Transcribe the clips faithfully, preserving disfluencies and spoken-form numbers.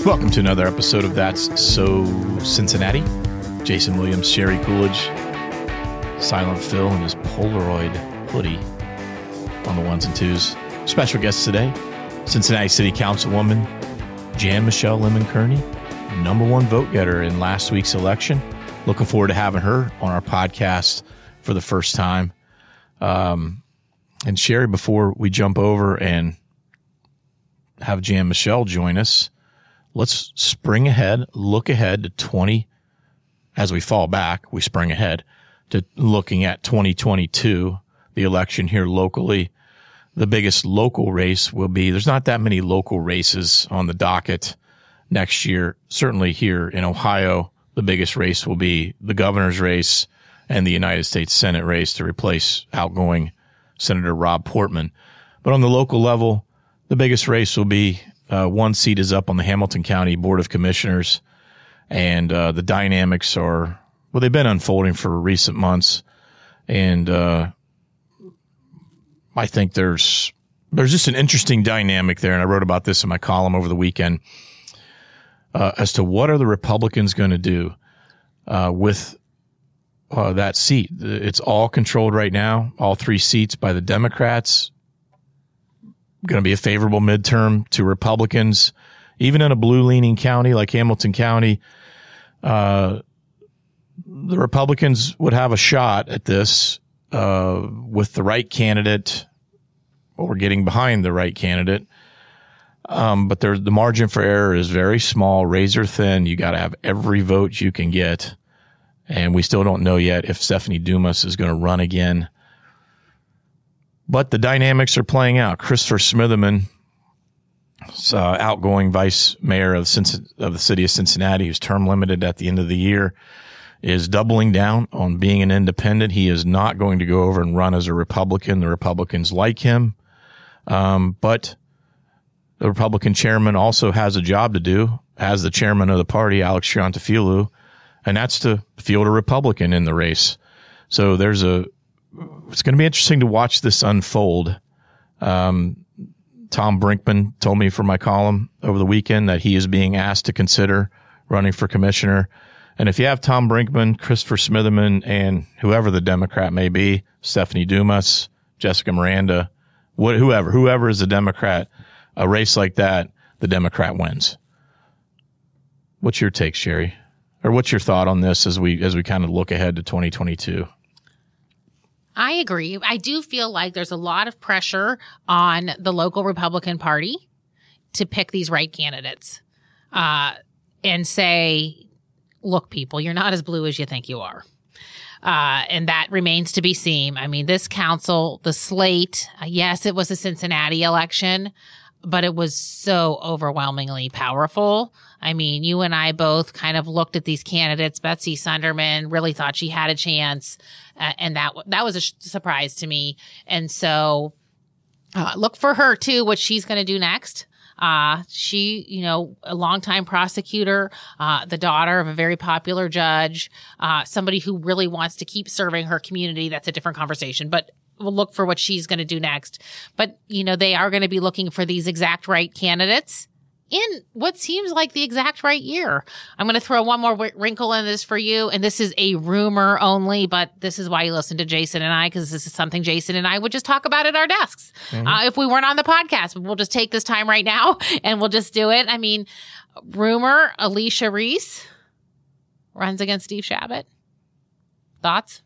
Welcome to another episode of That's So Cincinnati. Jason Williams, Sherry Coolidge, Silent Phil in his Polaroid hoodie on the ones and twos. Special guest today, Cincinnati City Councilwoman Jan Michelle Lemon Kearney, number one vote getter in last week's election. Looking forward to having her on our podcast for the first time. Um, and Sherry, before we jump over and have Jan Michelle join us, let's spring ahead, look ahead to twenty. As we fall back, we spring ahead to looking at twenty twenty-two, the election here locally. The biggest local race will be, there's not that many local races on the docket next year. Certainly here in Ohio, the biggest race will be the governor's race and the United States Senate race to replace outgoing Senator Rob Portman. But on the local level, the biggest race will be uh, one seat is up on the Hamilton County Board of Commissioners. And uh, the dynamics are, well, they've been unfolding for recent months. And uh, I think there's there's just an interesting dynamic there. And I wrote about this in my column over the weekend uh, as to what are the Republicans going to do uh, with uh, that seat. It's all controlled right now, all three seats by the Democrats. Going to be a favorable midterm to Republicans. Even in a blue-leaning county like Hamilton County, uh, the Republicans would have a shot at this uh, with the right candidate or getting behind the right candidate. Um, but there, the margin for error is very small, razor thin. You got to have every vote you can get. And we still don't know yet if Stephanie Dumas is going to run again. But the dynamics are playing out. Christopher Smitherman, Uh, outgoing vice mayor of, Cincin- of the city of Cincinnati, who's term limited at the end of the year, is doubling down on being an independent. He is not going to go over and run as a Republican. The Republicans like him. Um, but the Republican chairman also has a job to do as the chairman of the party, Alex Triantafilou, and that's to field a Republican in the race. So there's a, it's going to be interesting to watch this unfold. Um, Tom Brinkman told me for my column over the weekend that he is being asked to consider running for commissioner. And if you have Tom Brinkman, Christopher Smitherman, and whoever the Democrat may be, Stephanie Dumas, Jessica Miranda, wh- whoever, whoever is a Democrat, a race like that, the Democrat wins. What's your take, Sherry? Or what's your thought on this as we as we kind of look ahead to twenty twenty-two? I agree. I do feel like there's a lot of pressure on the local Republican Party to pick these right candidates uh, and say, look, people, you're not as blue as you think you are. Uh, and that remains to be seen. I mean, this council, the slate, uh, yes, it was a Cincinnati election, but it was so overwhelmingly powerful. I mean, you and I both kind of looked at these candidates. Betsy Sunderman really thought she had a chance. Uh, and that that was a sh- surprise to me. And so uh, look for her, too, what she's going to do next. Uh, she, you know, a longtime prosecutor, uh, the daughter of a very popular judge, uh, somebody who really wants to keep serving her community. That's a different conversation. But we'll look for what she's going to do next. But, you know, they are going to be looking for these exact right candidates in what seems like the exact right year. I'm going to throw one more w- wrinkle in this for you. And this is a rumor only, but this is why you listen to Jason and I, because this is something Jason and I would just talk about at our desks. Mm-hmm. Uh, if we weren't on the podcast, we'll just take this time right now and we'll just do it. I mean, rumor, Alicia Reese runs against Steve Chabot. Thoughts?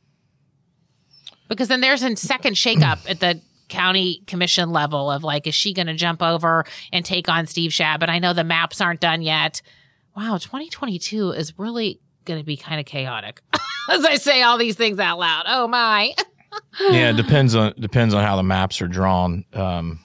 Because then there's a second shakeup at the county commission level of like, is she going to jump over and take on Steve Chabot? I know the maps aren't done yet. Wow, twenty twenty-two is really going to be kind of chaotic as I say all these things out loud. Oh my. Yeah, it depends on depends on how the maps are drawn. Um,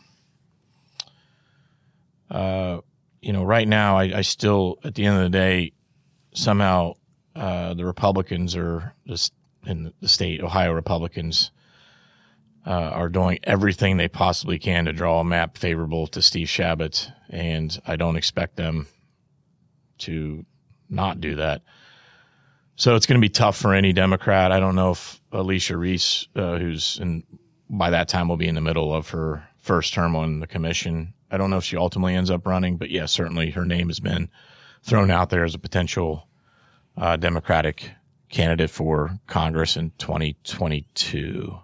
uh, you know, right now, I, I still, at the end of the day, somehow uh, the Republicans are just in the state, Ohio Republicans, uh, are doing everything they possibly can to draw a map favorable to Steve Chabot, and I don't expect them to not do that. So it's going to be tough for any Democrat. I don't know if Alicia Reese, uh, who's in, by that time will be in the middle of her first term on the commission, I don't know if she ultimately ends up running, but yeah, certainly her name has been thrown out there as a potential uh, Democratic candidate for Congress in twenty twenty-two.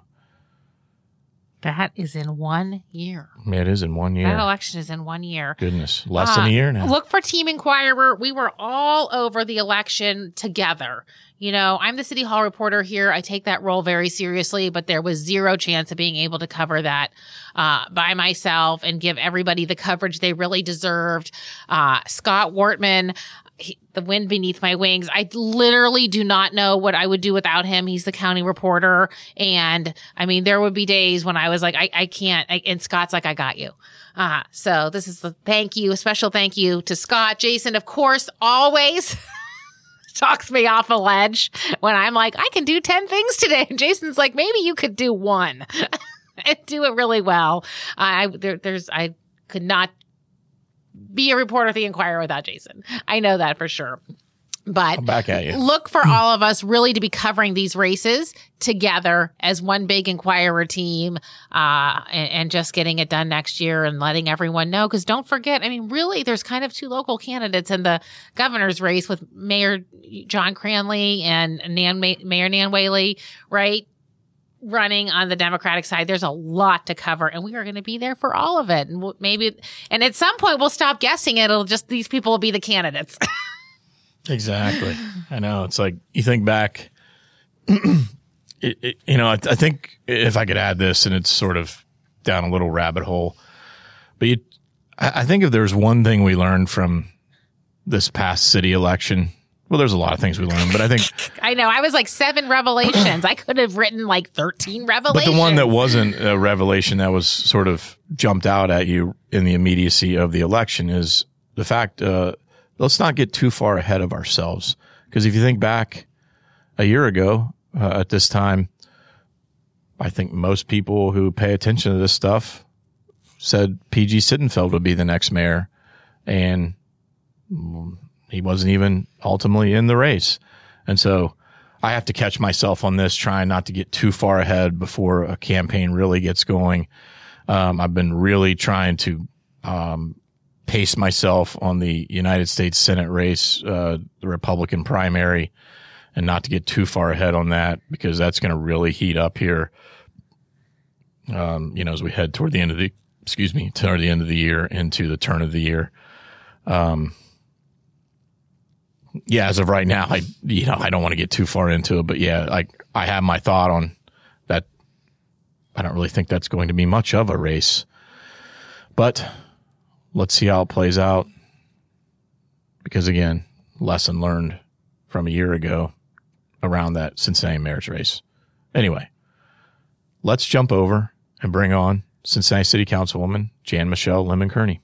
That is in one year. Yeah, it is in one year. That election is in one year. Goodness, less uh, than a year now. Look for Team Inquirer. We were all over the election together. You know, I'm the City Hall reporter here. I take that role very seriously, but there was zero chance of being able to cover that uh, by myself and give everybody the coverage they really deserved. Uh, Scott Wortman, he, the wind beneath my wings. I literally do not know what I would do without him. He's the county reporter. And I mean, there would be days when I was like, I, I can't. I, and Scott's like, I got you. Uh, so this is the thank you, a special thank you to Scott. Jason, of course, always talks me off a ledge when I'm like, I can do ten things today. And Jason's like, maybe you could do one and do it really well. I, there, there's, I could not be a reporter at the Inquirer without Jason. I know that for sure. But I'm back at you. Look for all of us really to be covering these races together as one big Inquirer team, uh, and, and just getting it done next year and letting everyone know. Because don't forget, I mean, really, there's kind of two local candidates in the governor's race with Mayor John Cranley and Nan, Mayor Nan Whaley, right? Running on the Democratic side. There's a lot to cover, and we are going to be there for all of it. And we'll, maybe, and at some point, we'll stop guessing it. It'll just, these people will be the candidates. Exactly. I know. It's like you think back, it, it, you know, I, I think if I could add this, and it's sort of down a little rabbit hole, but you, I, I think if there's one thing we learned from this past city election, well, there's a lot of things we learned, but I think I know I was like seven revelations. I could have written like thirteen revelations. But the one that wasn't a revelation that was sort of jumped out at you in the immediacy of the election is the fact, uh, let's not get too far ahead of ourselves. Because if you think back a year ago uh, at this time, I think most people who pay attention to this stuff said P G Sittenfeld would be the next mayor. And he wasn't even ultimately in the race. And so I have to catch myself on this, trying not to get too far ahead before a campaign really gets going. Um, I've been really trying to um, pace myself on the United States Senate race, uh, the Republican primary, and not to get too far ahead on that, because that's going to really heat up here. Um, you know, as we head toward the end of the, excuse me, toward the end of the year into the turn of the year. Um, yeah, as of right now, I, you know, I don't want to get too far into it, but yeah, like I have my thought on that. I don't really think that's going to be much of a race, but let's see how it plays out. Because again, lesson learned from a year ago around that Cincinnati mayor's race. Anyway, let's jump over and bring on Cincinnati City Councilwoman Jan Michelle Lemon Kearney.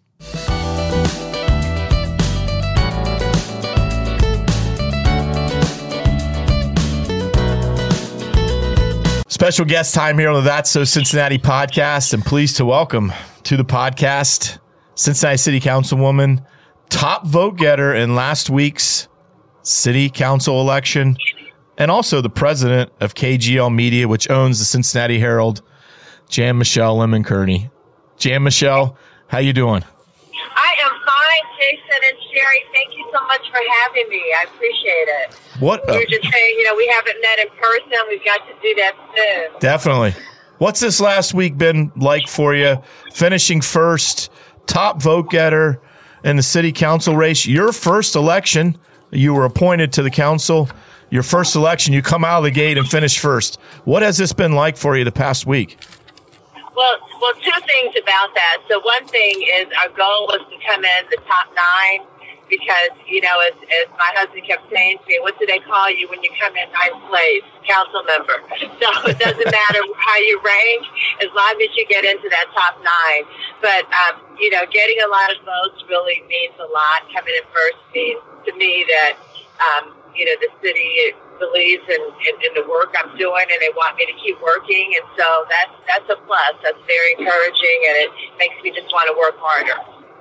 Special guest time here on the That's So Cincinnati podcast, and pleased to welcome to the podcast Cincinnati City Councilwoman, top vote getter in last week's city council election, and also the president of K G L Media, which owns the Cincinnati Herald, Jan Michelle Lemon Kearney. Jan Michelle, how you doing? I am fine, Jason and Sherry. Thank you so much for having me. I appreciate it. What? We were just saying, you know, we haven't met in person. We've got to do that soon. Definitely. What's this last week been like for you? Finishing first, top vote getter in the city council race. Your first election, you were appointed to the council. Your first election, you come out of the gate and finish first. What has this been like for you the past week? Well, well, two things about that. So one thing is our goal was to come in the top nine because, you know, as, as my husband kept saying to me, what do they call you when you come in ninth place? Council member. So it doesn't matter how you rank as long as you get into that top nine. But, um, you know, getting a lot of votes really means a lot. Coming in first means to me that, um, you know, the city believes in, in, in the work I'm doing, and they want me to keep working, and so that's that's a plus. That's very encouraging, and it makes me just want to work harder.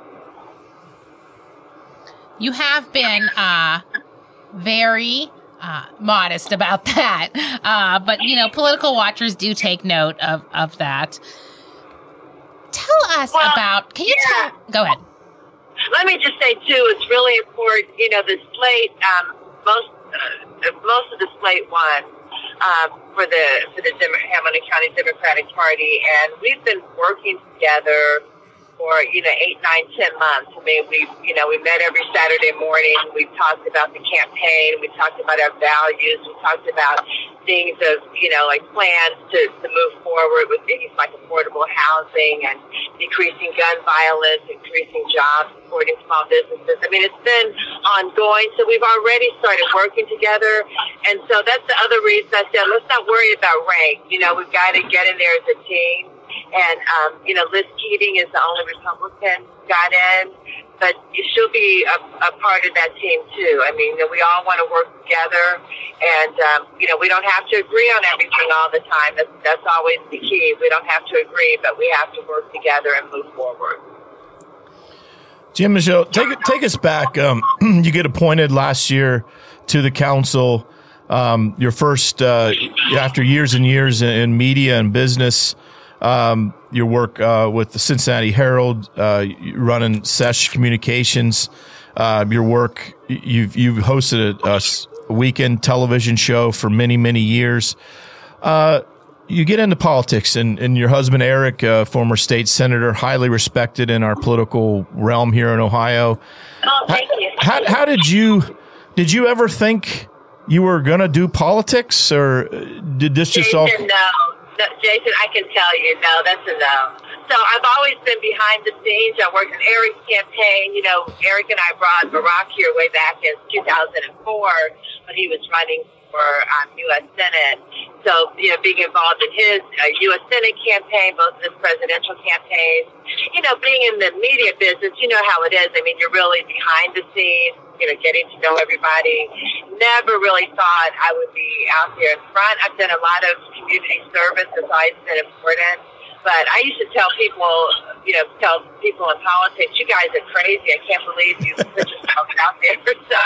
You have been uh, very uh, modest about that, uh, but you know, political watchers do take note of of that. tell us well, about, can you yeah. tell, go ahead. Let me just say, too, it's really important, you know, the slate, um, most uh, most of the slate won um, for the for the Dem- Hamilton County Democratic Party, and we've been working together for, you know, eight, nine, ten months. I mean, we, you know, we met every Saturday morning. We talked about the campaign. We talked about our values. We talked about things of, you know, like plans to, to move forward with things like affordable housing and decreasing gun violence, increasing jobs, supporting small businesses. I mean, it's been ongoing. So we've already started working together. And so that's the other reason I said, let's not worry about rank. You know, we've got to get in there as a team. And, um, you know, Liz Keating is the only Republican got in, but she'll be a, a part of that team, too. I mean, we all want to work together, and, um, you know, we don't have to agree on everything all the time. That's, that's always the key. We don't have to agree, but we have to work together and move forward. Jim Michaud, take take us back. Um, you get appointed last year to the council. Um, your first, uh, after years and years in, in media and business, um, your work uh, with the Cincinnati Herald, uh, running Sesh Communications, uh, your work, you've you've hosted a, a weekend television show for many, many years. Uh, you get into politics, and, and your husband, Eric, uh, former state senator, highly respected in our political realm here in Ohio. Oh, thank you. How, how did you, did you ever think you were going to do politics, or did this just Jason, all? No. no. Jason, I can tell you, no, that's a no. So I've always been behind the scenes. I worked in Eric's campaign. You know, Eric and I brought Barack here way back in two thousand four when he was running for um, U S Senate. So, you know, being involved in his uh, U S Senate campaign, both his presidential campaigns, you know, being in the media business, you know how it is. I mean, you're really behind the scenes, you know, getting to know everybody. Never really thought I would be out there in front. I've done a lot of community service. It's always been important. But I used to tell people, you know, tell people in politics, you guys are crazy. I can't believe you put yourself out there. So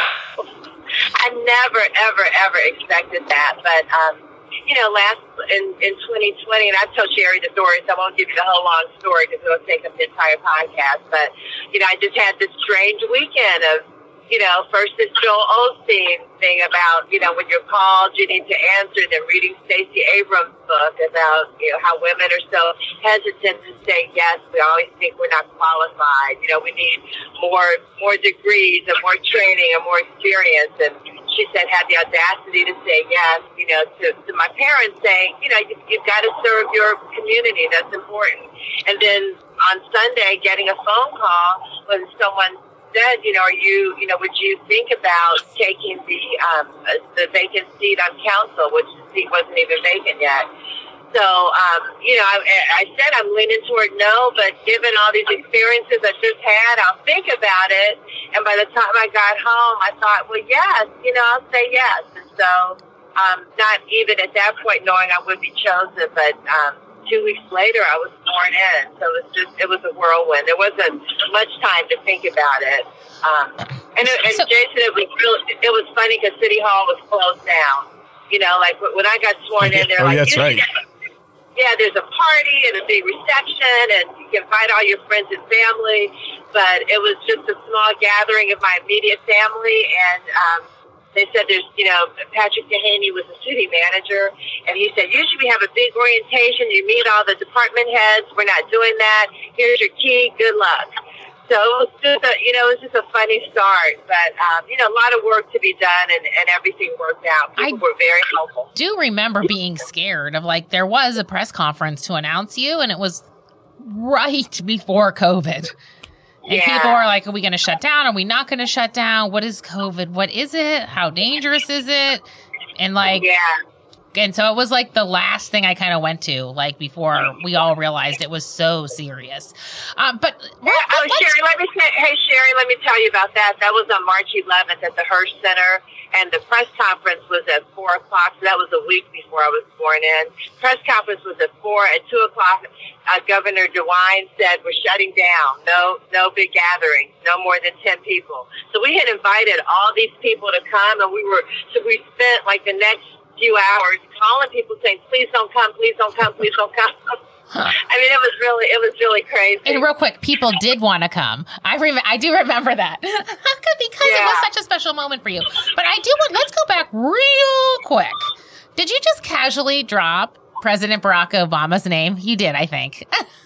I never, ever, ever expected that. But, um, you know, last in, in twenty twenty, and I've told Sherry the story, so I won't give you the whole long story because it'll take up the entire podcast. But, you know, I just had this strange weekend of, you know, first this Joel Osteen thing about, you know, when you're called, you need to answer, then reading Stacey Abrams' book about, you know, how women are so hesitant to say yes. We always think we're not qualified. You know, we need more more degrees and more training and more experience. And she said, had the audacity to say yes, you know, to, to my parents saying, you know, you, you've got to serve your community. That's important. And then on Sunday, getting a phone call when someone said, you know, are you, you know, would you think about taking the um, the vacant seat on council, which the seat wasn't even vacant yet? So, um, you know, I, I said I'm leaning toward no, but given all these experiences I just had, I'll think about it. And by the time I got home, I thought, well, yes, you know, I'll say yes. And so, um, not even at that point knowing I would be chosen, but um, two weeks later, I was sworn in. So it was just, it was a whirlwind. There wasn't much time to think about it. Um, and, it, and so, Jason, it was really, it was funny because City Hall was closed down. You know, like when I got sworn in, they're oh, like, that's right. Yeah, there's a party and a big reception, and you can invite all your friends and family. But it was just a small gathering of my immediate family, and um, they said there's, you know, Patrick Dehaney was the city manager, and he said, usually we have a big orientation. You meet all the department heads. We're not doing that. Here's your key. Good luck. So it was just a, you know, it was just a funny start. But, um, you know, a lot of work to be done, and, and everything worked out. People I were very helpful. do remember being scared of, like, there was a press conference to announce you, and it was right before COVID. And yeah. people are like, are we going to shut down? Are we not going to shut down? What is COVID? What is it? How dangerous is it? And like, yeah. and so it was like the last thing I kind of went to, like before we all realized it was so serious. Um, but yeah, oh, Sherry, let me say, hey, Sherry, let me tell you about that. That was on March eleventh at the Hearst Center. And the press conference was at four o'clock. So that was a week before I was sworn in. Press conference was at four. At two o'clock, uh, Governor DeWine said, we're shutting down. No, no big gatherings. No more than ten people. So we had invited all these people to come, and we were, so we spent like the next few hours calling people saying, please don't come, please don't come, please don't come. I mean, it was really, it was really crazy. And real quick, people did want to come. I rem- I do remember that because yeah. it was such a special moment for you. But I do want, let's go back real quick. Did you just casually drop President Barack Obama's name? You did, I think.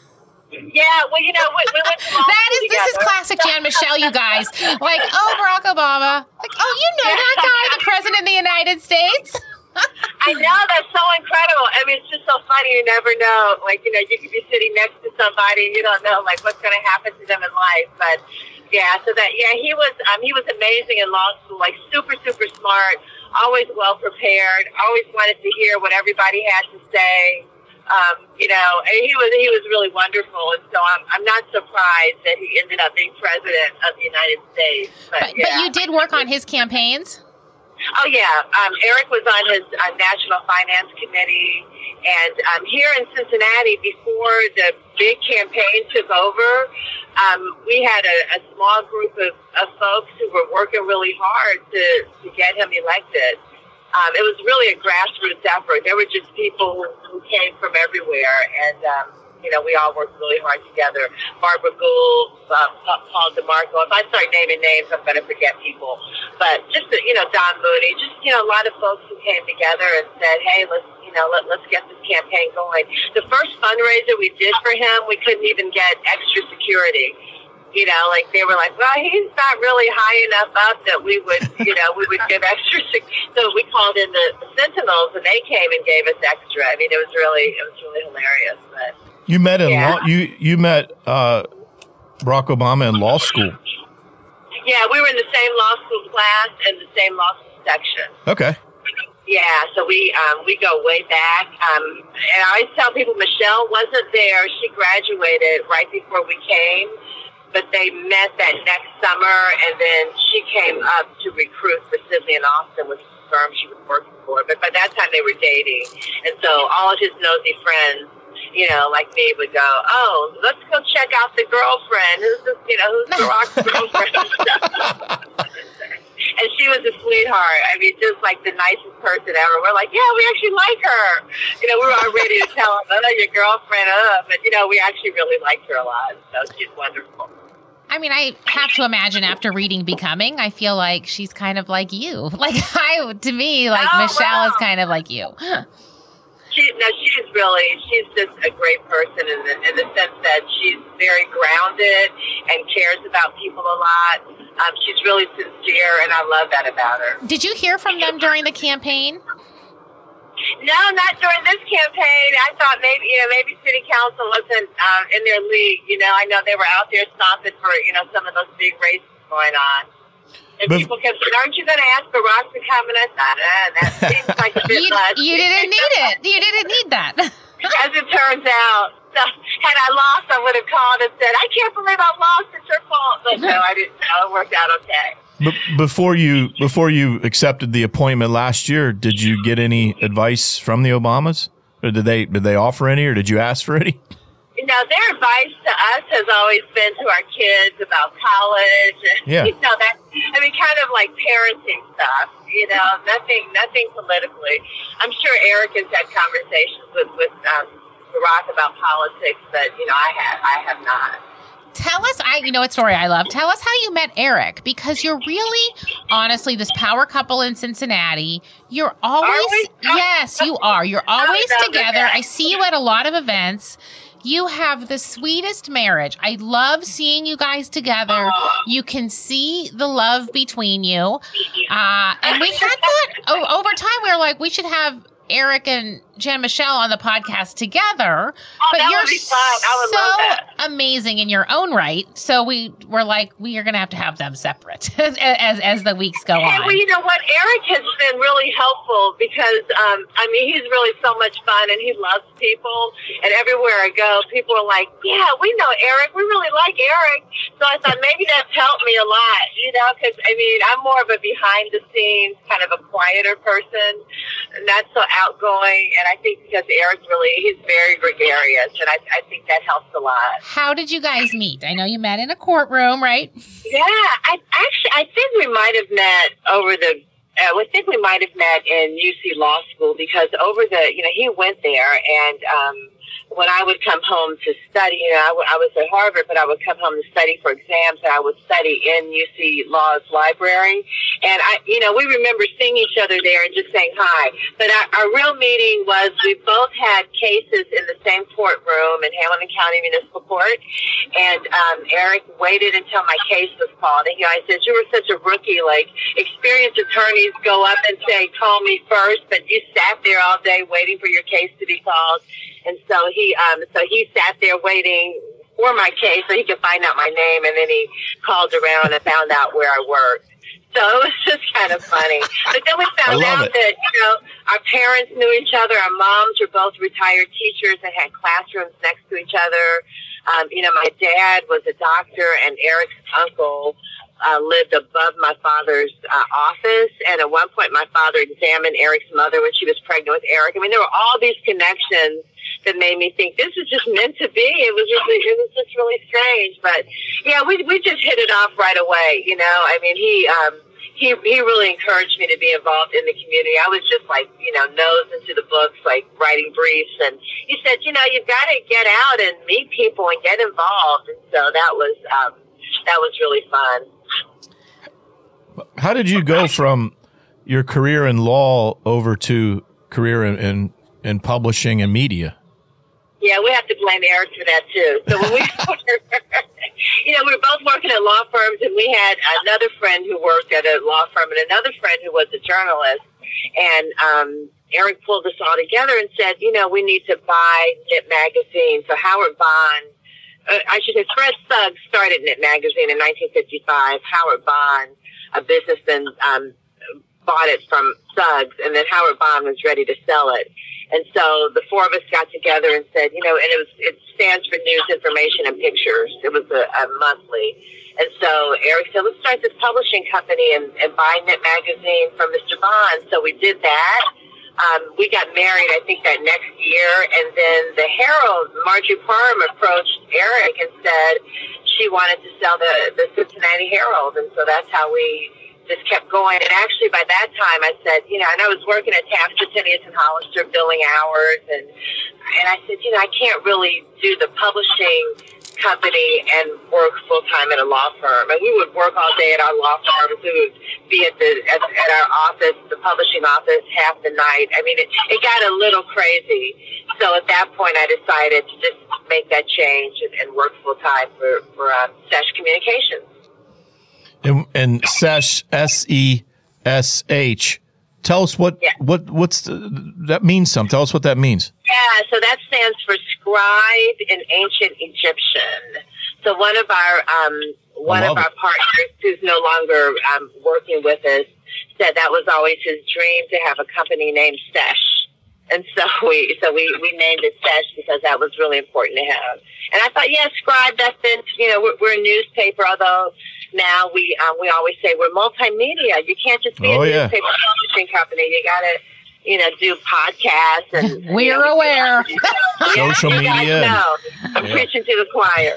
Yeah, well, you know, we, we went to that is together. This is classic Jan Michelle, you guys. Like, oh, Barack Obama. Like, oh, you know that guy, the president of the United States. I know, that's so incredible. I mean, it's just so funny. You never know. Like, you know, you could be sitting next to somebody and you don't know, like, what's going to happen to them in life. But yeah, so that yeah, he was um, he was amazing in law school. Like, super, super smart. Always well prepared. Always wanted to hear what everybody had to say. Um, you know, and he was he was really wonderful, and so I'm I'm not surprised that he ended up being president of the United States. But, but, yeah. but you did work on his campaigns? Oh yeah, um, Eric was on his uh, National Finance Committee, and um, here in Cincinnati, before the big campaign took over, um, we had a, a small group of, of folks who were working really hard to to get him elected. Um, it was really a grassroots effort. There were just people who came from everywhere, and, um, you know, we all worked really hard together. Barbara Gould, um, Paul DeMarco. If I start naming names, I'm going to forget people. But just, you know, Don Moody, just, you know, a lot of folks who came together and said, hey, let's, you know, let, let's get this campaign going. The first fundraiser we did for him, we couldn't even get extra security. You know, like they were like, well, he's not really high enough up that we would, you know, we would give extra. So we called in the, the Sentinels, and they came and gave us extra. I mean, it was really, it was really hilarious. But you met in yeah. law. You you met uh, Barack Obama in law school. Yeah, we were in the same law school class and the same law school section. Okay. Yeah, so we um, we go way back. Um, and I always tell people Michelle wasn't there. She graduated right before we came. But they met that next summer, and then she came up to recruit for Sidley and Austin, which was the firm she was working for. But by that time, they were dating. And so all of his nosy friends, you know, like me, would go, oh, let's go check out the girlfriend. Who's this, you know, who's Barack's girlfriend? And she was a sweetheart. I mean, just like the nicest person ever. We're like, yeah, we actually like her. You know, we were all ready to tell her, oh, your girlfriend, uh, but, you know, we actually really liked her a lot. So she's wonderful. I mean, I have to imagine after reading Becoming, I feel like she's kind of like you. Like, I, to me, like, oh, Michelle wow. is kind of like you. She, no, she's really, she's just a great person in the, in the sense that she's very grounded and cares about people a lot. Um, she's really sincere, and I love that about her. Did you hear from them during the campaign? No, not during this campaign. I thought maybe, you know, maybe city council wasn't um, in their league. You know, I know they were out there stomping for, you know, some of those big races going on. And but, people kept saying, aren't you going to ask Barack to come? And I thought, ah, that seems like a bit you, much. You didn't need it. You didn't need that. As it turns out. So, had I lost, I would have called and said, I can't believe I lost. It's your fault. But no, I didn't. No, it worked out okay. But before you before you accepted the appointment last year, did you get any advice from the Obamas, or did they did they offer any, or did you ask for any? You know, their advice to us has always been to our kids about college. Yeah. You know, that I mean, kind of like parenting stuff. You know, nothing nothing politically. I'm sure Eric has had conversations with with um, Barack about politics, but you know, I have I have not. Tell us, I you know what story I love. Tell us how you met Eric, because you're really, honestly, this power couple in Cincinnati. You're always, yes, you are. You're always together. I see you at a lot of events. You have the sweetest marriage. I love seeing you guys together. You can see the love between you. Uh, and we had thought, oh, over time, we were like, we should have Eric and Jan Michelle on the podcast together, oh, but that you're would be fun. I would so love that. amazing in your own right. So we were like, we are going to have to have them separate as, as as the weeks go hey, on. Well, you know what? Eric has been really helpful because, um, I mean, he's really so much fun and he loves people. And everywhere I go, people are like, yeah, we know Eric. We really like Eric. So I thought maybe that's helped me a lot, you know, because, I mean, I'm more of a behind the scenes, kind of a quieter person, not so outgoing. And I think because Eric's really, he's very gregarious, and I, I think that helps a lot. How did you guys meet? I know you met in a courtroom, right? Yeah, I actually, I think we might have met over the, uh, I think we might have met in U C Law School, because over the, you know, he went there, and um, when I would come home to study, you know, I, w- I was at Harvard, but I would come home to study for exams, and I would study in U C Law's library. And I, you know, we remember seeing each other there and just saying hi. But our, our real meeting was we both had cases in the same courtroom in Hamilton County Municipal Court. And um, Eric waited until my case was called. And you know, I said, you were such a rookie. Like, experienced attorneys go up and say, call me first, but you sat there all day waiting for your case to be called. And so he, um, so he sat there waiting for my case so he could find out my name, and then he called around and found out where I worked. So it was just kind of funny. But then we found out it. that, you know, our parents knew each other. Our moms were both retired teachers and had classrooms next to each other. Um, you know, my dad was a doctor, and Eric's uncle uh, lived above my father's uh, office. And at one point, my father examined Eric's mother when she was pregnant with Eric. I mean, there were all these connections that made me think this is just meant to be. It was really, it was just really strange. But yeah, we we just hit it off right away. You know, I mean, he um he he really encouraged me to be involved in the community. I was just like, you know, nose into the books, like writing briefs. And he said, you know, you've got to get out and meet people and get involved. And so that was um that was really fun. How did you go from your career in law over to career in in, in publishing and media? Yeah, we have to blame Eric for that, too. So when we you know, we were both working at law firms, and we had another friend who worked at a law firm and another friend who was a journalist. And um, Eric pulled us all together and said, you know, we need to buy Knit Magazine. So Howard Bond, uh, I should say Fred Suggs started Knit Magazine in nineteen fifty-five. Howard Bond, a businessman, um, bought it from Suggs, and then Howard Bond was ready to sell it. And so the four of us got together and said, you know, and it was, it stands for News, Information, and Pictures. It was a, a monthly. And so Eric said, let's start this publishing company and, and buy Knit Magazine from Mister Bond. So we did that. Um, we got married, I think, that next year. And then the Herald, Marjorie Parham, approached Eric and said she wanted to sell the, the Cincinnati Herald. And so that's how we just kept going. And actually, by that time, I said, you know, and I was working at Tapster, Tinius and Hollister, billing hours, and and I said, you know, I can't really do the publishing company and work full time at a law firm. And we would work all day at our law firms. We would be at the at, at our office, the publishing office, half the night. I mean, it, it got a little crazy. So at that point, I decided to just make that change and, and work full time for for um, Sesh Communications. And, and Sesh, S E S H. Tell us what, yeah. what what's the, that means something. Tell us what that means. Yeah, so that stands for Scribe in Ancient Egyptian. So one of our um, one of our it. partners, who's no longer um, working with us, said that was always his dream to have a company named Sesh. And so we so we, we named it Sesh because that was really important to have. And I thought, yeah, Scribe, that fits. You know, we're, we're a newspaper, although now we um, we always say we're multimedia. You can't just be oh, a yeah. newspaper publishing company. You got to, you know, do podcasts and we're you know, aware. Social you media. guys know. I'm Yeah. preaching to the choir.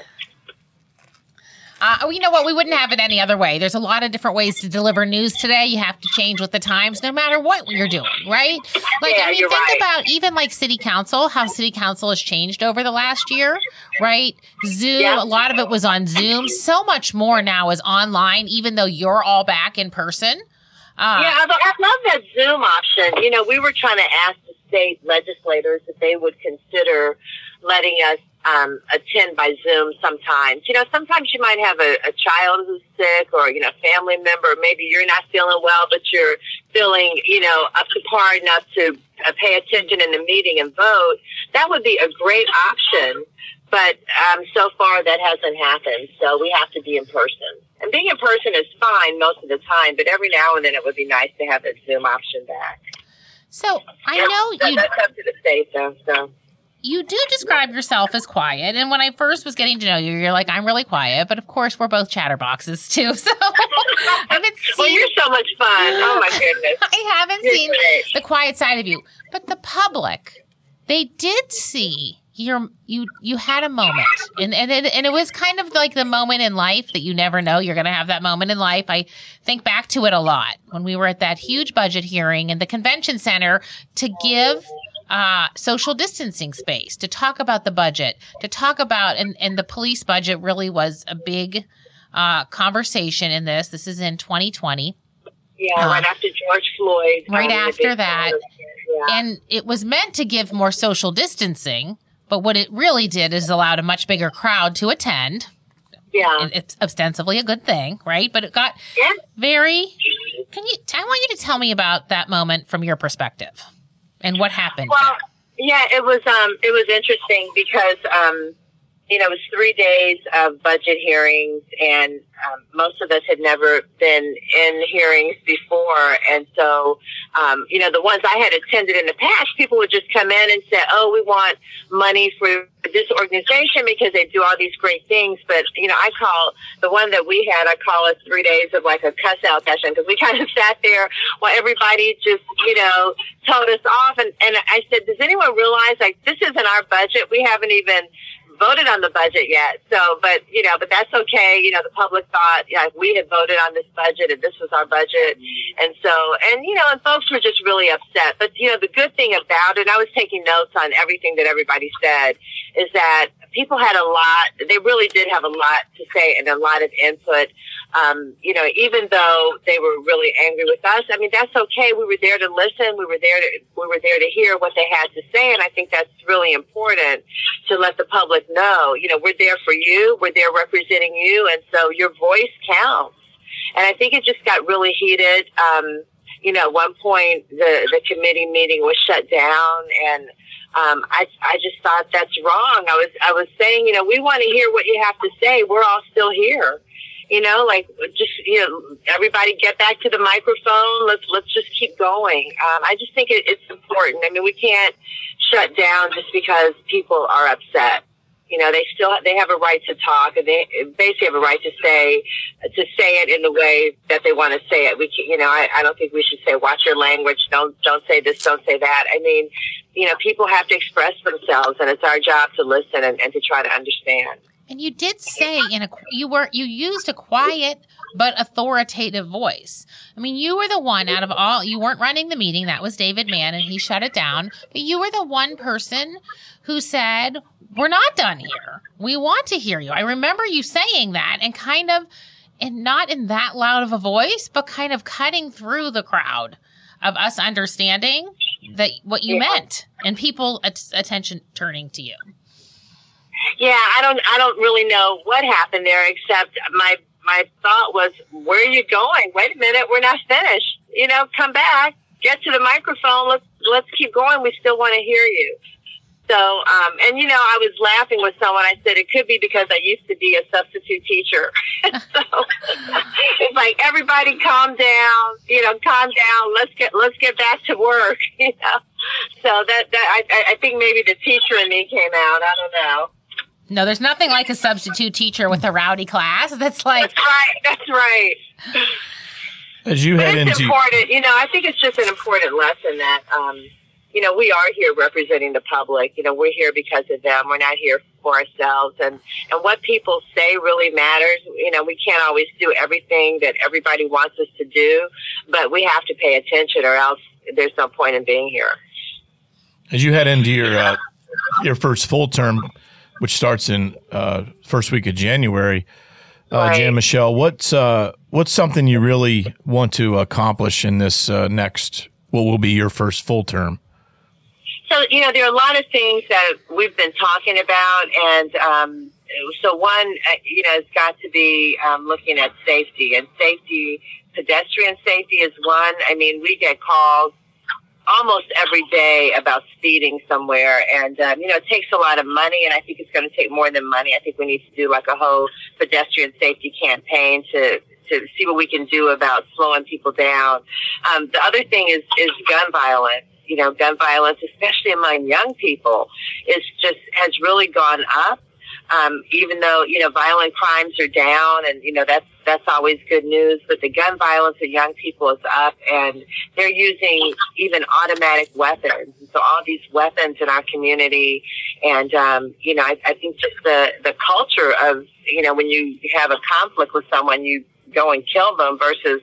Uh, you know what? We wouldn't have it any other way. There's a lot of different ways to deliver news today. You have to change with the times, no matter what you're doing, right? Like, Yeah, I mean, you're think right. about even like city council, how city council has changed over the last year, right? Zoom, Yeah. a lot of it was on Zoom. So much more now is online, even though you're all back in person. Uh, Yeah, although I love that Zoom option. You know, we were trying to ask the state legislators if they would consider letting us um, attend by Zoom sometimes. You know, sometimes you might have a, a child who's sick or, you know, family member. Maybe you're not feeling well, but you're feeling, you know, up to par enough to uh, pay attention in the meeting and vote. That would be a great option. But um, so far that hasn't happened. So we have to be in person. And being in person is fine most of the time, but every now and then it would be nice to have that Zoom option back. So I know So you that's up to the state, though. So. you do describe yourself as quiet. And when I first was getting to know you, you're like, I'm really quiet. But of course, we're both chatterboxes, too. So I haven't seen. Well, you're so much fun. Oh, my goodness. I haven't You're seen great. the quiet side of you. But the public, they did see your you you had a moment. And and it, and it was kind of like the moment in life that you never know you're going to have that moment in life. I think back to it a lot when we were at that huge budget hearing in the convention center to give uh, social distancing space, to talk about the budget, to talk about, and, and the police budget really was a big uh, conversation in this. This is in twenty twenty. Yeah, uh, right after George Floyd. Right um, after that. Yeah. And it was meant to give more social distancing, but what it really did is allowed a much bigger crowd to attend. Yeah. And it's ostensibly a good thing, right? But it got yeah. very, can you, I want you to tell me about that moment from your perspective and what happened. Well, there. yeah, it was, um, it was interesting because, um, you know, it was three days of budget hearings, and um, most of us had never been in hearings before. And so, um, you know, the ones I had attended in the past, people would just come in and say, oh, we want money for this organization because they do all these great things. But, you know, I call the one that we had, I call it three days of like a cuss out session, because we kind of sat there while everybody just, you know, told us off. And, and I said, does anyone realize, like, this isn't our budget? We haven't even voted on the budget yet. So, but, you know, but that's okay. You know, the public thought, yeah, we had voted on this budget and this was our budget. And so, and, you know, and folks were just really upset. But, you know, the good thing about it, I was taking notes on everything that everybody said, is that people had a lot, they really did have a lot to say and a lot of input. Um, you know, even though they were really angry with us, I mean, that's okay. We were there to listen. We were there to, we were there to hear what they had to say. And I think that's really important to let the public know, you know, we're there for you. We're there representing you. And so your voice counts. And I think it just got really heated. Um, you know, at one point the, the committee meeting was shut down, and Um, I, I just thought that's wrong. I was, I was saying, you know, we want to hear what you have to say. We're all still here. You know, like, just, you know, everybody get back to the microphone. Let's, let's just keep going. Um, I just think it, it's important. I mean, we can't shut down just because people are upset. You know, they still, they have a right to talk, and they basically have a right to say, to say it in the way that they want to say it. We can, you know, I, I don't think we should say, watch your language. Don't, don't say this, don't say that. I mean, you know, people have to express themselves, and it's our job to listen and, and to try to understand. And you did say in a, you were, you used a quiet but authoritative voice. I mean, you were the one out of all, you weren't running the meeting. That was David Mann, and he shut it down. But you were the one person who said, we're not done here. We want to hear you. I remember you saying that, and kind of, and not in that loud of a voice, but kind of cutting through the crowd of us understanding that what you yeah. meant, and people at- attention turning to you. Yeah, I don't, I don't really know what happened there, except my, my thought was, where are you going? Wait a minute, we're not finished. You know, come back, get to the microphone. Let's, let's keep going. We still want to hear you. So, um, and you know, I was laughing with someone. I said it could be because I used to be a substitute teacher. So it's like, everybody calm down, you know, calm down. Let's get, let's get back to work, you know. So that, that, I, I think maybe the teacher in me came out. I don't know. No, there's nothing like a substitute teacher with a rowdy class. That's like, that's right. That's right. As you but head it's into, important, you know, I think it's just an important lesson that, um, you know, we are here representing the public. You know, we're here because of them. We're not here for ourselves. And, and what people say really matters. You know, we can't always do everything that everybody wants us to do, but we have to pay attention, or else there's no point in being here. As you head into your uh, your first full term, which starts in uh, first week of January, uh, right. Jan Michelle, what's uh, what's something you really want to accomplish in this uh, next, what will be your first full term? So, you know, there are a lot of things that we've been talking about, and um, so one, uh, you know, has got to be um, looking at safety, and safety, pedestrian safety is one. I mean, we get calls almost every day about speeding somewhere, and um, you know, it takes a lot of money, and I think it's going to take more than money. I think we need to do like a whole pedestrian safety campaign to to see what we can do about slowing people down. Um, the other thing is is gun violence. You know, gun violence, especially among young people, is just has really gone up. Um, even though, you know, violent crimes are down, and, you know, that's, that's always good news, but the gun violence of young people is up, and they're using even automatic weapons. So all these weapons in our community, and, um, you know, I, I think just the, the culture of, you know, when you have a conflict with someone, you go and kill them versus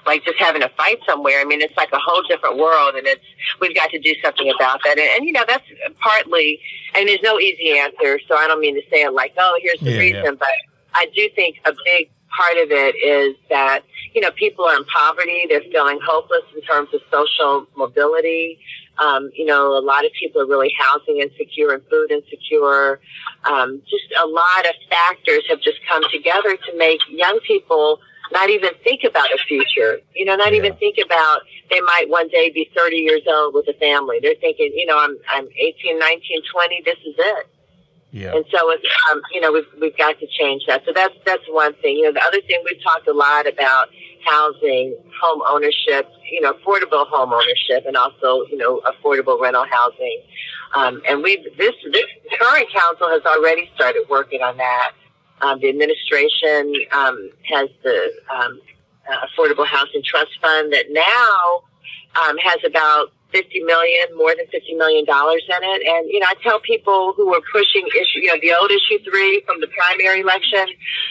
like just having a fight somewhere. I mean, it's like a whole different world, and it's we've got to do something about that. And, and you know, that's partly, and there's no easy answer, so I don't mean to say it like, oh, here's the yeah, reason, yeah. but I do think a big part of it is that, you know, people are in poverty. They're feeling hopeless in terms of social mobility. Um, you know, a lot of people are really housing insecure and food insecure. Um, just a lot of factors have just come together to make young people not even think about a future, you know, not yeah. even think about they might one day be thirty years old with a family. They're thinking, you know, I'm, I'm eighteen, nineteen, twenty, this is it. Yeah. And so it's, um, you know, we've, we've got to change that. So that's, that's one thing. You know, the other thing, we've talked a lot about housing, home ownership, you know, affordable home ownership, and also, you know, affordable rental housing. Um, and we've, this, this current council has already started working on that. Um, the administration, um, has the, um, uh, Affordable Housing Trust Fund that now, um, has about fifty million, more than fifty million dollars in it. And, you know, I tell people who are pushing issue, you know, the old issue three from the primary election,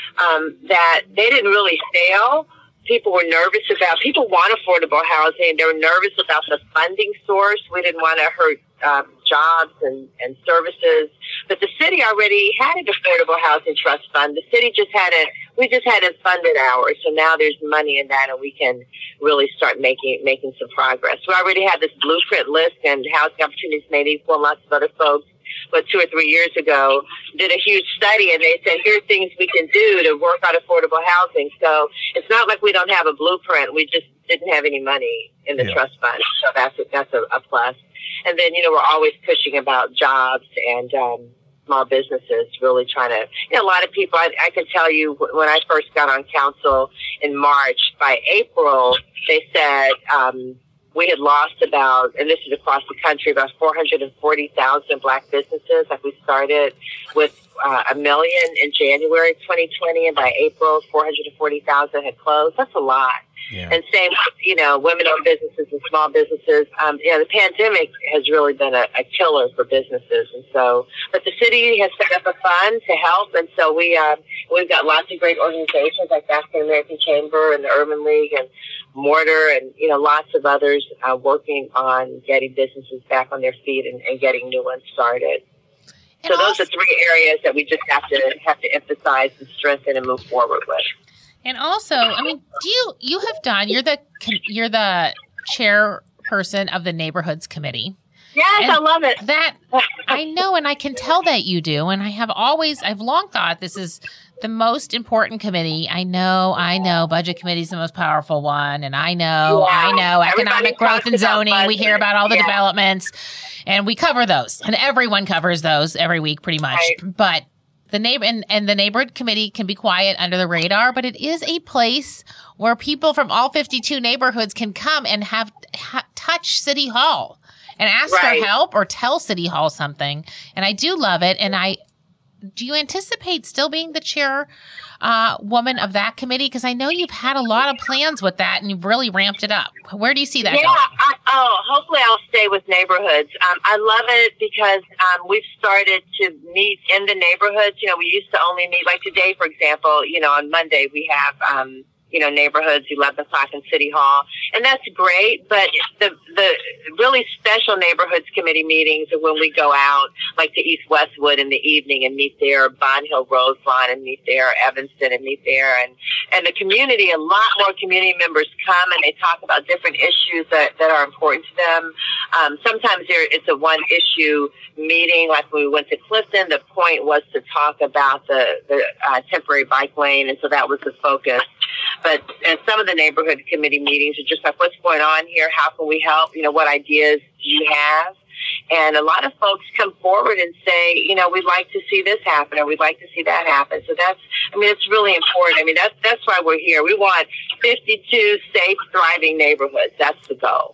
um, that they didn't really fail. People were nervous about, people want affordable housing. They were nervous about the funding source. We didn't want to hurt um, jobs and, and services. But the city already had an affordable housing trust fund. The city just hadn't, we just hadn't funded ours. So now there's money in that, and we can really start making, making some progress. We already had this blueprint list, and Housing Opportunities Made Equal and lots of other folks, but two or three years ago, did a huge study, and they said, here are things we can do to work on affordable housing. So it's not like we don't have a blueprint. We just didn't have any money in the yeah. trust fund. So that's a, that's a, a plus. And then, you know, we're always pushing about jobs and um, small businesses, really trying to, you know, a lot of people, I, I can tell you when I first got on council in March, by April, they said, um, we had lost about, and this is across the country, about four hundred forty thousand black businesses. Like, we started with uh, a million in January twenty twenty, and by April, four hundred forty thousand had closed. That's a lot. Yeah. And same with, you know, women-owned businesses and small businesses. Um, you know, the pandemic has really been a, a killer for businesses. And so, but the city has set up a fund to help. And so we, uh, we've got lots of great organizations like the African American Chamber and the Urban League and Mortar, and, you know, lots of others uh, working on getting businesses back on their feet and, and getting new ones started. And so those are three areas that we just have to have to emphasize and strengthen and move forward with. And also, I mean, do you you have done? You're the you're the chairperson of the Neighborhoods Committee. Yes, and I love it. That I know, and I can tell that you do. And I have always, I've long thought this is the most important committee. I know, I know, Budget Committee is the most powerful one, and I know, yeah. I know, Economic Growth and Zoning. We hear about all the yeah. developments, and we cover those, and everyone covers those every week, pretty much. Right. But the neighbor and, and the neighborhood committee can be quiet under the radar, but it is a place where people from all fifty-two neighborhoods can come and have ha, touch City Hall and ask right. for help or tell City Hall something. And I do love it. And I, do you anticipate still being the chair uh, woman of that committee? Because I know you've had a lot of plans with that, and you've really ramped it up. Where do you see that yeah, going? I, oh, hopefully I'll stay with neighborhoods. Um, I love it because um, we've started to meet in the neighborhoods. You know, we used to only meet, like today, for example, you know, on Monday we have, um, you know, neighborhoods, eleven o'clock in City Hall. And that's great, but the the really special neighborhoods committee meetings are when we go out, like to East Westwood in the evening and meet there, Bond Hill Roselawn and meet there, Evanston and meet there. And, and the community, a lot more community members come and they talk about different issues that, that are important to them. Um, sometimes there, it's a one issue meeting, like when we went to Clifton, the point was to talk about the, the uh, temporary bike lane, and so that was the focus. But and some of the neighborhood committee meetings are just like, what's going on here? How can we help? You know, what ideas do you have? And a lot of folks come forward and say, you know, we'd like to see this happen, or we'd like to see that happen. So that's, I mean, it's really important. I mean, that's, that's why we're here. We want fifty-two safe, thriving neighborhoods. That's the goal.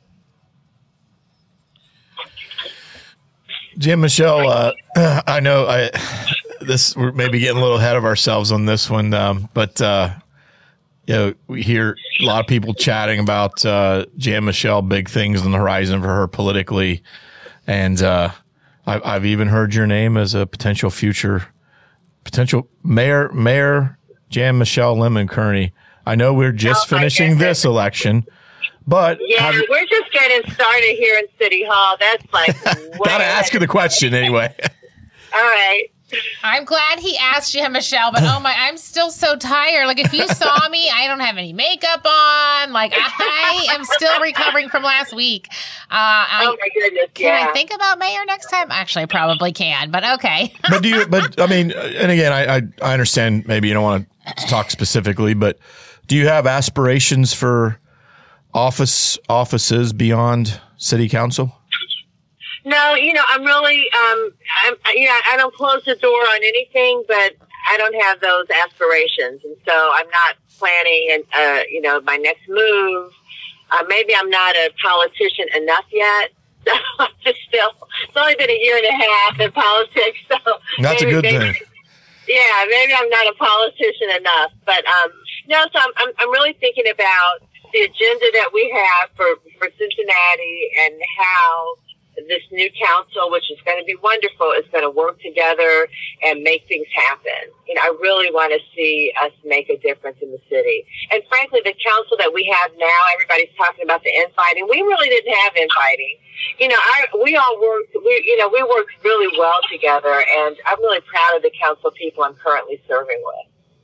Jan Michelle, uh, I know I this we're maybe getting a little ahead of ourselves on this one, um, but uh, you know, we hear a lot of people chatting about uh, Jan Michelle, big things on the horizon for her politically, and uh, I've, I've even heard your name as a potential future potential mayor, Mayor Jan Michelle Lemon Kearney. I know we're just Oh, my finishing goodness. this election, but Yeah, have- we're just getting started here in City Hall. That's like way gotta ask you the question anyway. All right. I'm glad he asked you, Michelle, but oh my, I'm still so tired. Like, if you saw me, I don't have any makeup on. Like, I am still recovering from last week. Uh, I, Oh my goodness. can yeah. I think about mayor next time? Actually, I probably can, but okay. But do you? But I mean, and again, I I, I understand. Maybe you don't want to talk specifically, but do you have aspirations for office offices beyond city council? No, you know, I'm really, um, I'm, you know, I don't close the door on anything, but I don't have those aspirations, and so I'm not planning, and uh, you know, my next move. Uh, maybe I'm not a politician enough yet. So I'm just still. It's only been a year and a half in politics, so That's maybe, a good maybe, thing. Yeah, maybe I'm not a politician enough, but um, no. So I'm, I'm, I'm really thinking about the agenda that we have for for Cincinnati and how this new council, which is going to be wonderful, is going to work together and make things happen. You know, I really want to see us make a difference in the city. And frankly, the council that we have now, everybody's talking about the infighting. We really didn't have infighting. You know, I, we all worked, we, you know, we worked really well together, and I'm really proud of the council people I'm currently serving with.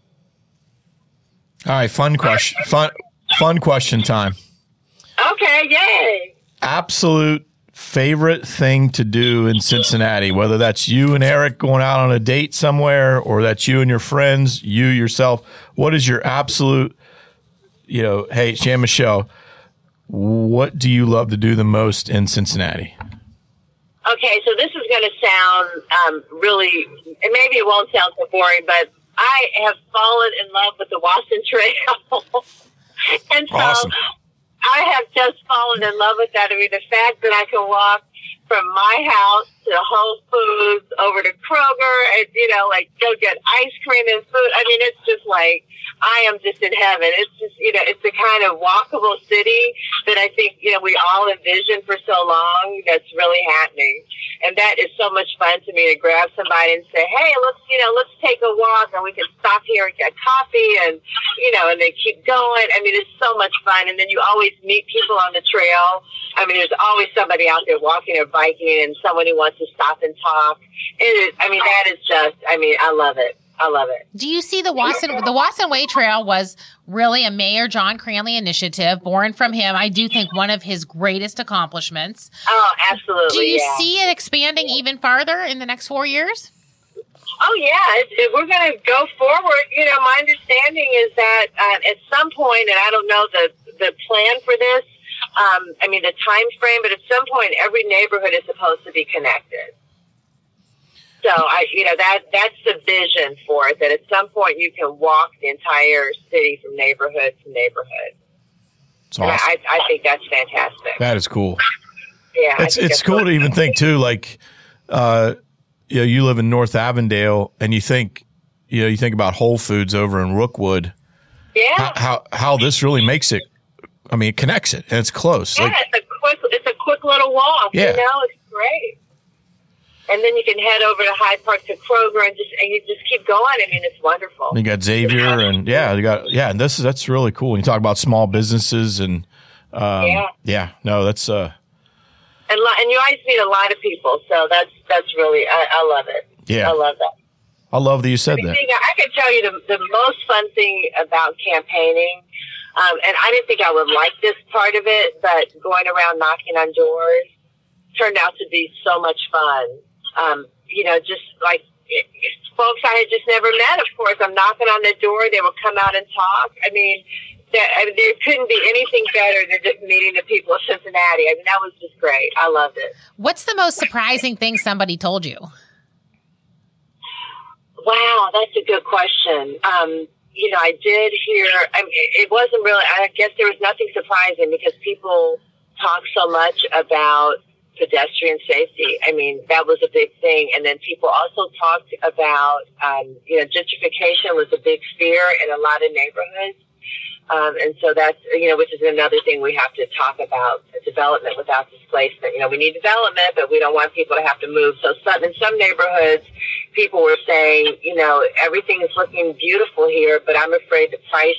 All right, fun question. Fun fun question time. Okay, yay. Absolute favorite thing to do in Cincinnati, whether that's you and Eric going out on a date somewhere or that's you and your friends, you yourself. What is your absolute, you know, hey, Jan Michelle, what do you love to do the most in Cincinnati? Okay, so this is going to sound um, really, and maybe it won't sound so boring, but I have fallen in love with the Wasson Trail. And so Awesome. I have just fallen in love with that. I mean, the fact that I can walk from my house to Whole Foods over to Kroger and, you know, like go get ice cream and food. I mean, it's just like, I am just in heaven. It's just, you know, it's the kind of walkable city that I think, you know, we all envisioned for so long that's really happening. And that is so much fun to me to grab somebody and say, hey, let's, you know, let's take a walk and we can stop here and get coffee and, you know, and they keep going. I mean, it's so much fun. And then you always meet people on the trail. I mean, there's always somebody out there walking or biking and someone who wants to stop and talk. It is, I mean, that is just, I mean, I love it. I love it. Do you see the Wasson, the Wasson Way Trail was really a Mayor John Cranley initiative born from him. I do think one of his greatest accomplishments. Oh, absolutely. Do you yeah. see it expanding even farther in the next four years? Oh, yeah. It, it, we're going to go forward. You know, my understanding is that uh, at some point, and I don't know the, the plan for this, um, I mean, the time frame, but at some point, every neighborhood is supposed to be connected. So, I, you know, that that's the vision for it, that at some point you can walk the entire city from neighborhood to neighborhood. It's And awesome. I, I think that's fantastic. That is cool. Yeah, I It's think it's that's cool what- to even think too, like, uh, you know, you live in North Avondale and you think, you know, you think about Whole Foods over in Rookwood, Yeah. how, how, how this really makes it, I mean, it connects it and it's close. Yeah, Like, it's a quick, it's a quick little walk. Yeah. You know, it's great. And then you can head over to Hyde Park to Kroger and just and you just keep going. I mean, it's wonderful. you got Xavier and yeah, you got, yeah, and this is, that's really cool. When you talk about small businesses and, um, Yeah. yeah, no, that's, uh, And lo- and you always meet a lot of people, so that's that's really I, I love it. yeah, I love that. I love that you said I, mean, that. I can tell you the the most fun thing about campaigning, um, and I didn't think I would like this part of it, but going around knocking on doors turned out to be so much fun. Um, you know, just like it, it's folks I had just never met. Of course, I'm knocking on the door; they would come out and talk. I mean. That, I mean, there couldn't be anything better than just meeting the people of Cincinnati. I mean, that was just great. I loved it. What's the most surprising thing somebody told you? Wow, that's a good question. Um, you know, I did hear, I mean, it wasn't really, I guess there was nothing surprising because people talk so much about pedestrian safety. I mean, that was a big thing. And then people also talked about, um, you know, gentrification was a big fear in a lot of neighborhoods. Um, and so that's, you know, which is another thing we have to talk about, development without displacement. You know, we need development, but we don't want people to have to move. So some, in some neighborhoods, people were saying, you know, everything is looking beautiful here, but I'm afraid the price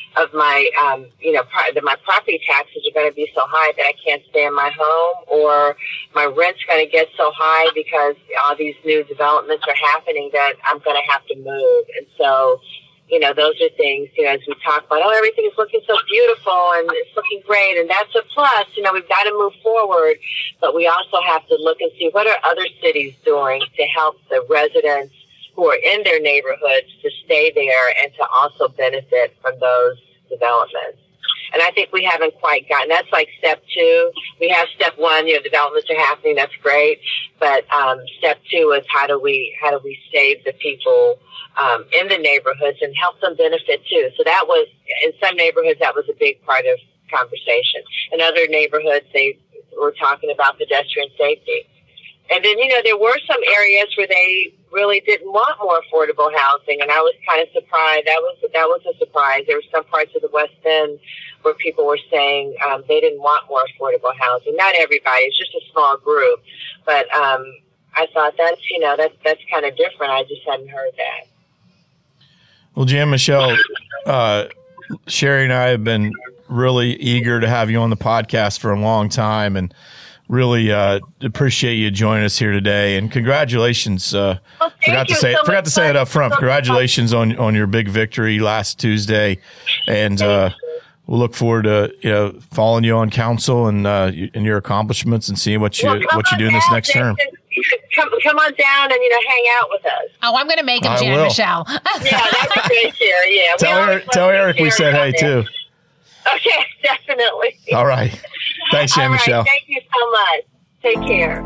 of my, um, you know, pro- that my property taxes are going to be so high that I can't stay in my home, or my rent's going to get so high because all these new developments are happening that I'm going to have to move. And so, you know, those are things, you know, as we talk about, oh, everything is looking so beautiful and it's looking great, and that's a plus. You know, we've got to move forward, but we also have to look and see what are other cities doing to help the residents who are in their neighborhoods to stay there and to also benefit from those developments. And I think we haven't quite gotten, that's like step two. We have step one, you know, developments are happening, that's great. But um, step two is how do we, how do we save the people um, in the neighborhoods and help them benefit too. So that was, in some neighborhoods, that was a big part of conversation. In other neighborhoods, they were talking about pedestrian safety. And then, you know, there were some areas where they really didn't want more affordable housing, and I was kind of surprised. That was that was a surprise. There were some parts of the West End where people were saying um, they didn't want more affordable housing. Not everybody; it's just a small group. But um, I thought that's you know that's that's kind of different. I just hadn't heard that. Well, Jan Michelle, uh, Sherry and I have been really eager to have you on the podcast for a long time, and really uh, appreciate you joining us here today, and congratulations. Uh, well, forgot to say so forgot to say it up front. Congratulations on on your big victory last Tuesday, and uh, we'll look forward to you know following you on council and uh, and your accomplishments and seeing what you well, what you do in this next term. Come, come on down and you know hang out with us. Oh, I'm going to make him, I Jan will. Michelle. Yeah, that'd be great, Sherry. Yeah, Tell we Eric, tell Eric we said hey too. Okay, definitely. All right. Thanks, Jan All right, Michelle. thank you so much. Take care.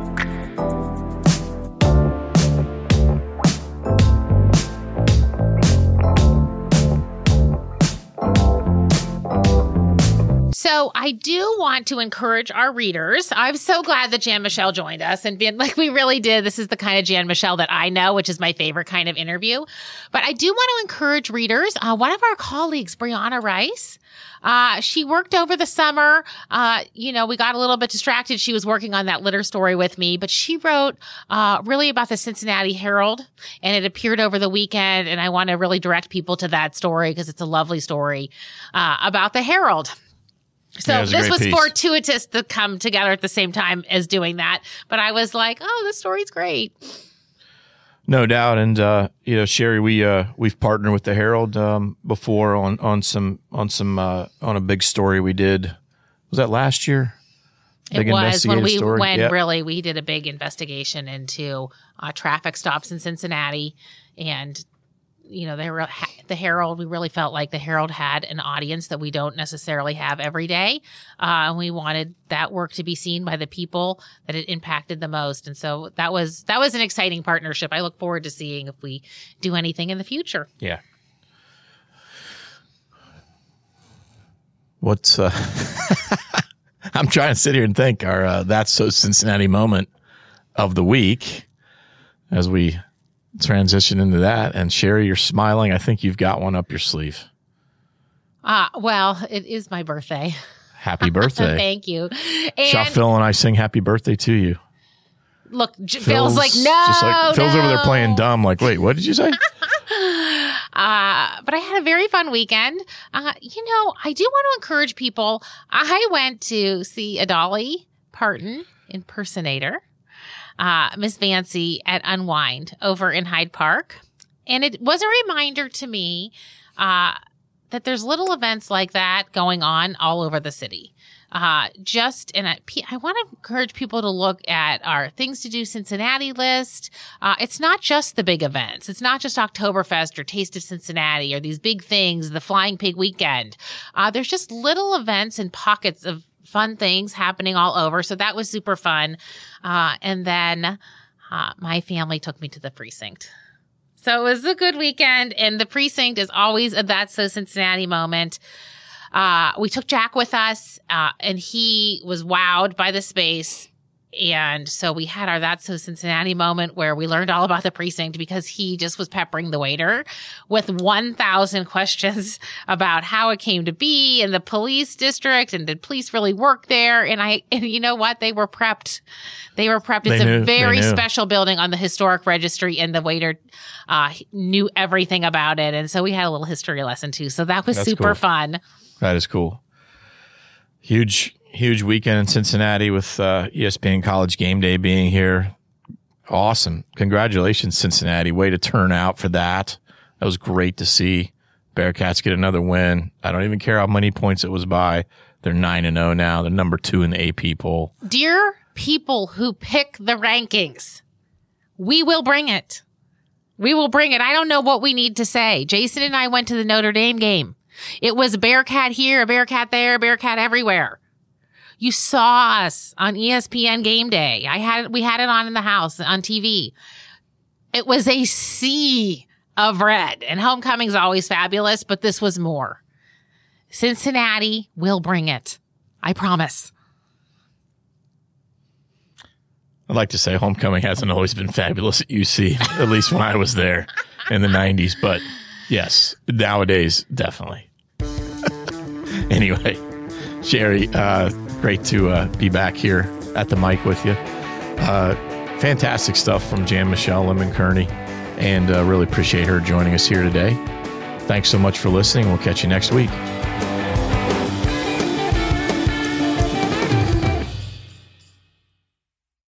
So I do want to encourage our readers. I'm so glad that Jan Michelle joined us and being like we really did. This is the kind of Jan Michelle that I know, which is my favorite kind of interview. But I do want to encourage readers. Uh, one of our colleagues, Brianna Rice, uh, she worked over the summer. Uh, you know, we got a little bit distracted. She was working on that litter story with me, but she wrote uh, really about the Cincinnati Herald, and it appeared over the weekend. And I want to really direct people to that story because it's a lovely story uh, about the Herald. So Yeah, this was piece. fortuitous to come together at the same time as doing that. But I was like, oh, this story's great. No doubt. And, uh, you know, Sherry, we, uh, we've partnered with the Herald, um, before on, on some, on some, uh, on a big story we did. Was that last year? Big It was when investigative we, story? when Yep. really we did a big investigation into uh, traffic stops in Cincinnati. And, you know, the, the Herald, we really felt like the Herald had an audience that we don't necessarily have every day. Uh, and we wanted that work to be seen by the people that it impacted the most. And so that was, that was an exciting partnership. I look forward to seeing if we do anything in the future. Yeah. What's, uh, I'm trying to sit here and think our, uh, That's So Cincinnati moment of the week as we transition into that. And Sherry, you're smiling. I think you've got one up your sleeve. Uh, well, it is my birthday. Happy birthday. Thank you. Shall And Phil and I sing happy birthday to you. look, J- Phil's like, no, just like, Phil's over there no. playing dumb. Like, wait, what did you say? Uh, but I had a very fun weekend. Uh, you know, I do want to encourage people. I went to see a Dolly Parton impersonator, uh, Miss Vancy at Unwind over in Hyde Park. And it was a reminder to me, uh, that there's little events like that going on all over the city. Uh, just, and I, I want to encourage people to look at our Things to Do Cincinnati list. Uh, it's not just the big events. It's not just Oktoberfest or Taste of Cincinnati or these big things, the Flying Pig Weekend. Uh, there's just little events and pockets of fun things happening all over. So that was super fun. Uh, and then, uh, my family took me to the precinct. So it was a good weekend, and the precinct is always a That's So Cincinnati moment. Uh, we took Jack with us, uh, and he was wowed by the space. And so we had our That's So Cincinnati moment where we learned all about the precinct because he just was peppering the waiter with one thousand questions about how it came to be in the police district and did police really work there. And I, and you know what? They were prepped. They were prepped. It's They knew, a very they knew. special building on the historic registry, and the waiter uh, knew everything about it. And so we had a little history lesson too. So that was That's super cool. fun. That is cool. Huge, huge weekend in Cincinnati with uh, E S P N College Game Day being here. Awesome. Congratulations, Cincinnati. Way to turn out for that. That was great to see. Bearcats get another win. I don't even care how many points it was by. They're nine and oh now. They're number two in the A P poll. Dear people who pick the rankings, we will bring it. We will bring it. I don't know what we need to say. Jason and I went to the Notre Dame game. It was a Bearcat here, a Bearcat there, a Bearcat everywhere. You saw us on E S P N Game Day. I had we had it on in the house on T V. It was a sea of red, and homecoming's always fabulous, but this was more. Cincinnati will bring it. I promise. I'd like to say homecoming hasn't always been fabulous at U C, at least when I was there in the nineties. But yes, nowadays, definitely. Anyway, Sherry, uh, great to uh, be back here at the mic with you. Uh, fantastic stuff from Jan Michelle Lemon Kearney, and uh, really appreciate her joining us here today. Thanks so much for listening. We'll catch you next week.